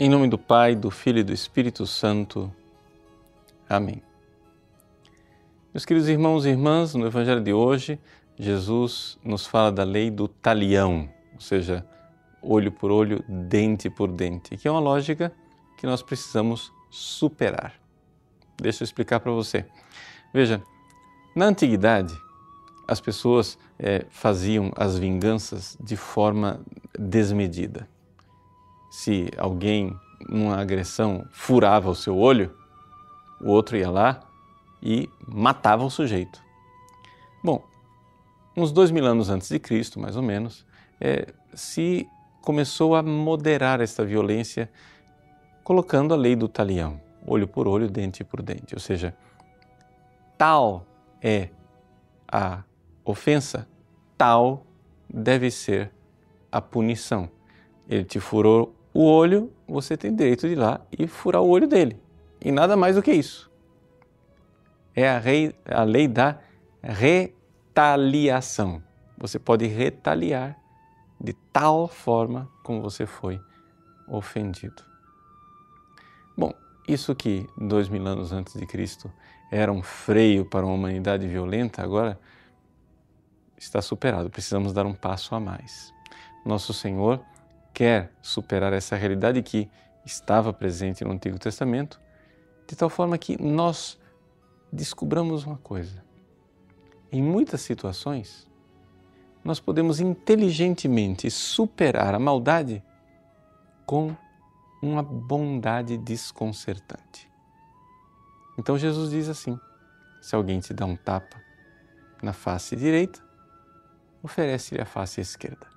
Em nome do Pai, do Filho e do Espírito Santo. Amém. Meus queridos irmãos e irmãs, no Evangelho de hoje, Jesus nos fala da lei do talião, ou seja, olho por olho, dente por dente, que é uma lógica que nós precisamos superar. Deixa eu explicar para você. Veja, na antiguidade, as pessoas faziam as vinganças de forma desmedida. Se alguém, numa agressão, furava o seu olho, o outro ia lá e matava o sujeito. Bom, uns 2000 anos antes de Cristo, mais ou menos, se começou a moderar esta violência colocando a lei do talião, olho por olho, dente por dente. Ou seja, tal é a ofensa, tal deve ser a punição. Ele te furou o olho, você tem direito de ir lá e furar o olho dele. E nada mais do que isso. É a lei da retaliação. Você pode retaliar de tal forma como você foi ofendido. Bom, isso que 2000 anos antes de Cristo era um freio para uma humanidade violenta, agora está superado. Precisamos dar um passo a mais. Nosso Senhor quer superar essa realidade que estava presente no Antigo Testamento, de tal forma que nós descobramos uma coisa. Em muitas situações, nós podemos inteligentemente superar a maldade com uma bondade desconcertante. Então Jesus diz assim: se alguém te dá um tapa na face direita, oferece-lhe a face esquerda.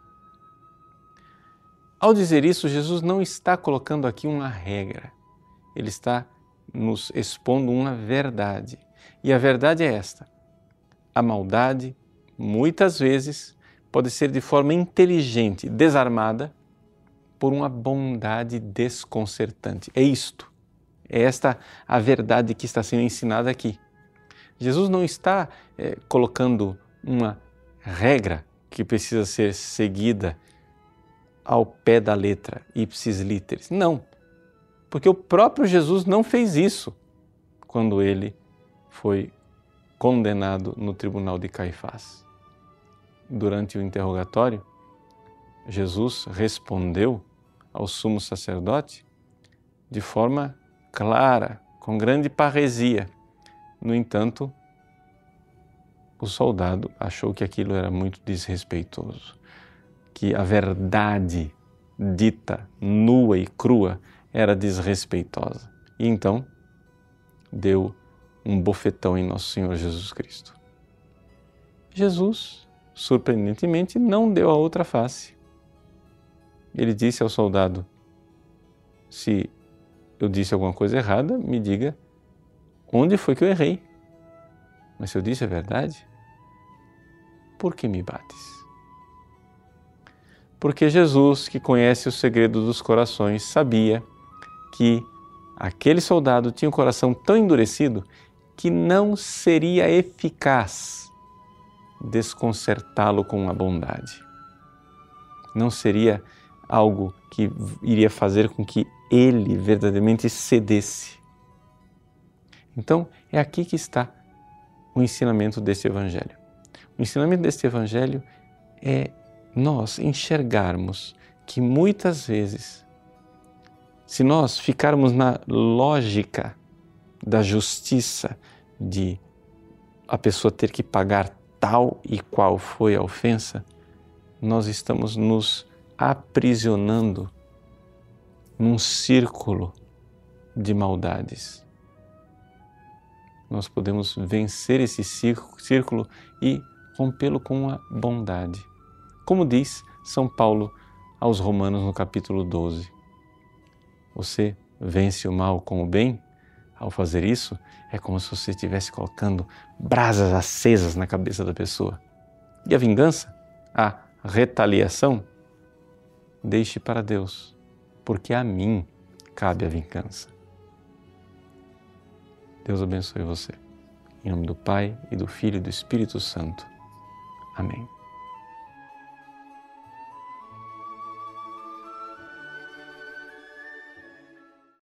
Ao dizer isso, Jesus não está colocando aqui uma regra. Ele está nos expondo uma verdade. E a verdade é esta: a maldade, muitas vezes, pode ser de forma inteligente, desarmada, por uma bondade desconcertante. É isto. É esta a verdade que está sendo ensinada aqui. Jesus não está colocando uma regra que precisa ser seguida ao pé da letra, ipsis literis. Não, porque o próprio Jesus não fez isso quando ele foi condenado no tribunal de Caifás. Durante o interrogatório, Jesus respondeu ao sumo sacerdote de forma clara, com grande parresia. No entanto, o soldado achou que aquilo era muito desrespeitoso, que a verdade dita nua e crua era desrespeitosa. E então deu um bofetão em Nosso Senhor Jesus Cristo. Jesus, surpreendentemente, não deu a outra face. Ele disse ao soldado: se eu disse alguma coisa errada, me diga onde foi que eu errei. Mas se eu disse a verdade, por que me bates? Porque Jesus, que conhece o segredo dos corações, sabia que aquele soldado tinha um coração tão endurecido que não seria eficaz desconcertá-lo com a bondade. Não seria algo que iria fazer com que ele verdadeiramente cedesse. Então, é aqui que está o ensinamento deste Evangelho. O ensinamento deste Evangelho é nós enxergarmos que muitas vezes, se nós ficarmos na lógica da justiça, de a pessoa ter que pagar tal e qual foi a ofensa, nós estamos nos aprisionando num círculo de maldades. Nós podemos vencer esse círculo e rompê-lo com a bondade. Como diz São Paulo aos Romanos no capítulo 12, você vence o mal com o bem? Ao fazer isso, é como se você estivesse colocando brasas acesas na cabeça da pessoa. E a vingança, a retaliação, deixe para Deus, porque a mim cabe a vingança. Deus abençoe você. Em nome do Pai, e do Filho e do Espírito Santo. Amém.